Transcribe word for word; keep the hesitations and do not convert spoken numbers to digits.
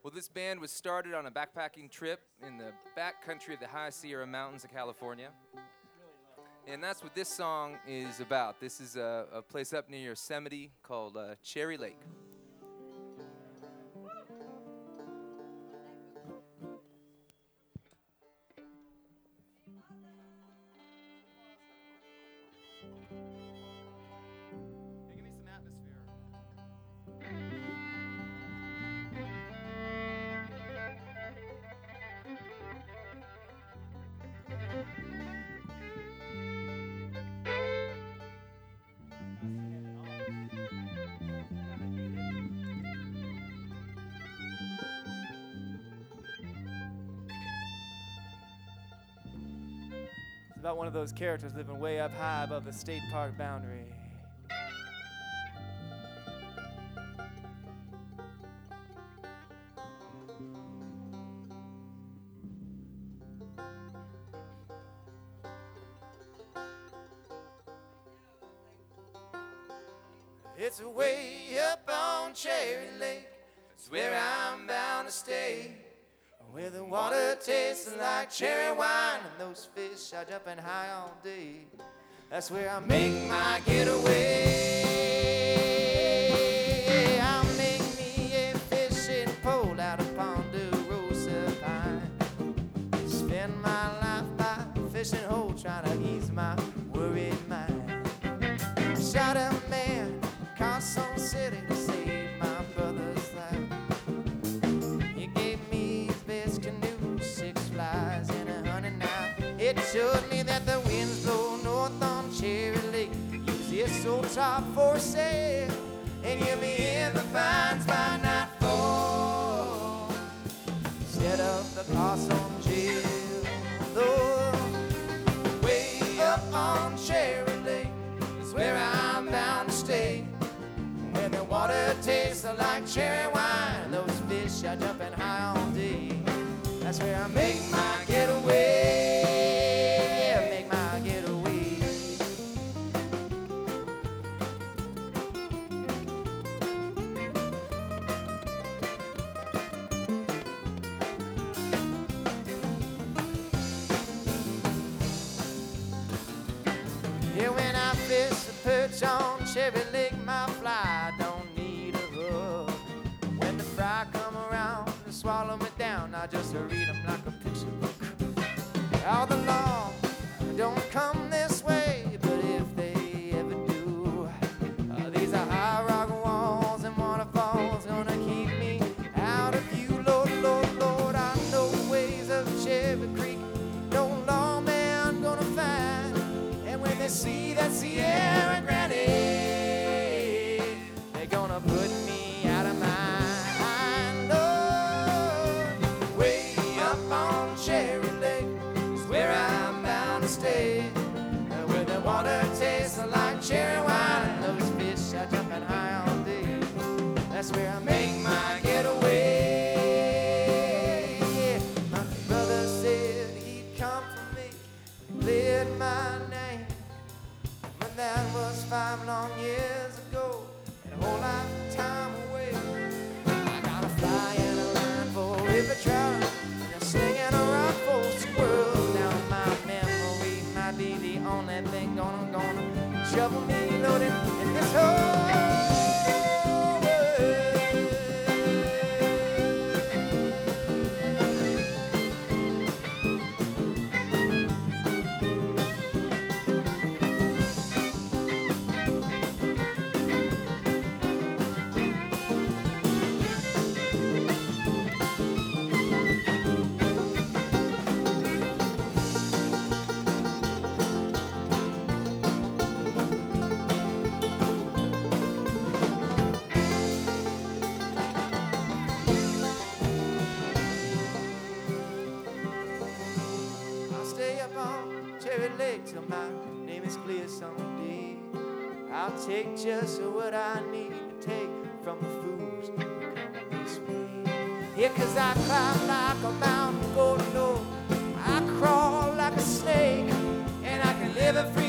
Well, this band was started on a backpacking trip in the back country of the High Sierra Mountains of California. And that's what this song is about. This is a, a place up near Yosemite called uh, Cherry Lake. It's about one of those characters living way up high above the state park boundary. It's way up on Cherry Lake, it's where I'm bound to stay, where the water tastes like cherry wine and those fish are jumping high all day. That's where I make my getaway. I'll make me a fishing pole out of Ponderosa Pine. Spend my life by a fishing hole trying to ease my worried mind. I shot a man, Carson City to save my brother's life. He gave me his best canoe, six flies and a honey knife. It showed me that the winds blow north on Cherry Lake. Use this old top for sail, and you'll be in the pines by nightfall. Instead of the Carson jail, though, way up on Cherry Lake is where I'm bound to stay. Where the water tastes like cherry wine, those fish are jumping high all day. That's where I make my getaway, I make my getaway. Yeah, when I fish the perch on Cherry Lake, my fly don't need a hook. When the fry come around and swallow me down, I just read them like a picture book. All the law don't come this way, but if they ever do, uh, these are high rock walls and waterfalls gonna keep me out of you. Lord, Lord, Lord, I know ways of Cherry Creek, no lawman gonna find. And when they see that Sierra Grande, they're gonna put me out of mind. Lord, way up on Cherry Lake is where I'm bound to stay, where the water tastes like cherry wine and those fish are jumping high all day. That's where I make my getaway. My brother said he'd come for me, cleared my name, but that was five long years ago, and a whole lifetime away. I got a fly and a line for every trout, and a sling and a rod for squirrels. Now my memory might be the only thing gonna, gonna trouble me loaded in this whole till my name is clear someday. I'll take just what I need to take from the fools who come this way. Yeah, 'cause I climb like a mountain goat, no, I crawl like a snake, and I can live a free